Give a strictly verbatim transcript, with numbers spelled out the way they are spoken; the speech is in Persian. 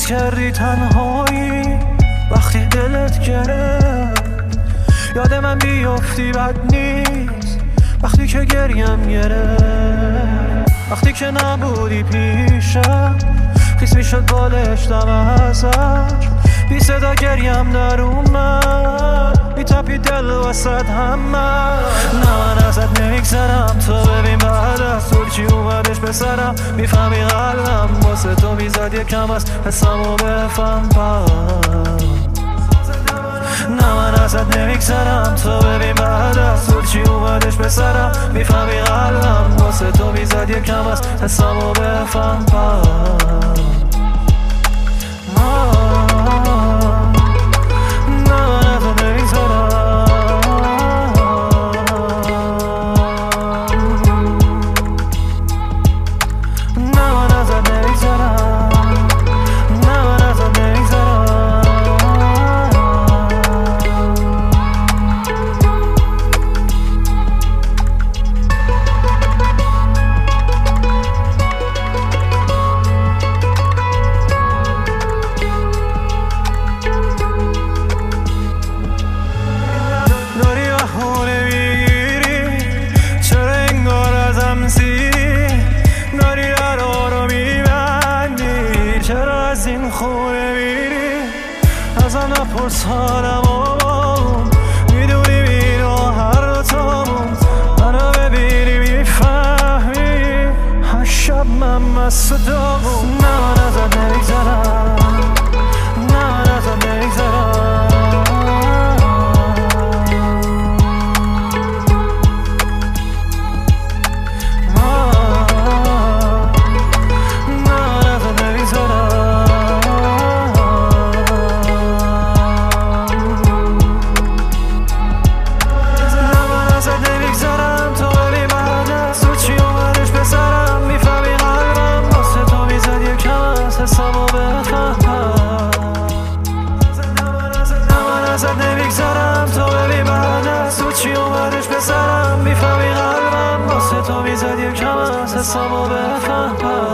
حس کردی تنهایی وقتی دلت گرفت، یاد من بیافتی بد نیست وقتی که گریم گرفت، وقتی که نبودی پیشم خیس میشد بالش دم ازش، بی صدا گریم در اومد میتپی دل وسط همه. نه من ازت نمیگذرم تو ببین بعد از طول چی اومدش به سرم، میفهمی قلبم واسه تو میزد یکم از حسمو بفهم پس. نه من ازت نمیگذرم تو ببین بعد از طول چی اومدش به سرم، میفهمی قلبم واسه تو میزد یکم از حسمو بفهم پس. از این خونه میری ازم نپرس حالم آمون، میدونی اینو هر دوتامون منو ببینی میفهمی هر شب من مست داغون. نه من ازت نمیگذرم، نه من ازت نمیگذرم، ازت نمیگذرم تا ببین بعد از تو چی اومدش به سرم، میفهمی قلبم واسه تو میزد یکم از حسمو بفهم.